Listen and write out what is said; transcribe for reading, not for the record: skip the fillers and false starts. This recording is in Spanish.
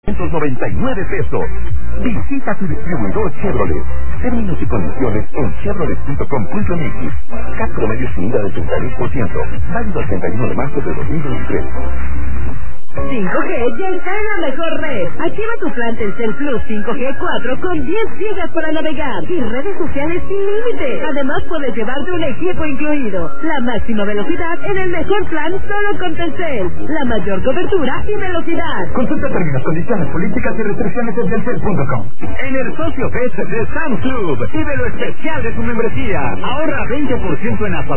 $199. Visita tu distribuidor Chevrolet. Términos y condiciones en chevrolet.com.mx. CAT promedio sin IVA del 33%. Válido al 31 de marzo de 2023. 5G ya está en la mejor red. Activa tu plan Telcel Plus 5G 4 con 10 gigas para navegar y redes sociales sin límite. Además puedes llevarte un equipo incluido. La máxima velocidad en el mejor plan solo con Telcel. La mayor cobertura y velocidad. Consulta términos, condiciones, políticas y restricciones en telcel.com. En el Socio Fest de Sam's Club, vive lo especial de su membresía. Ahorra 20% en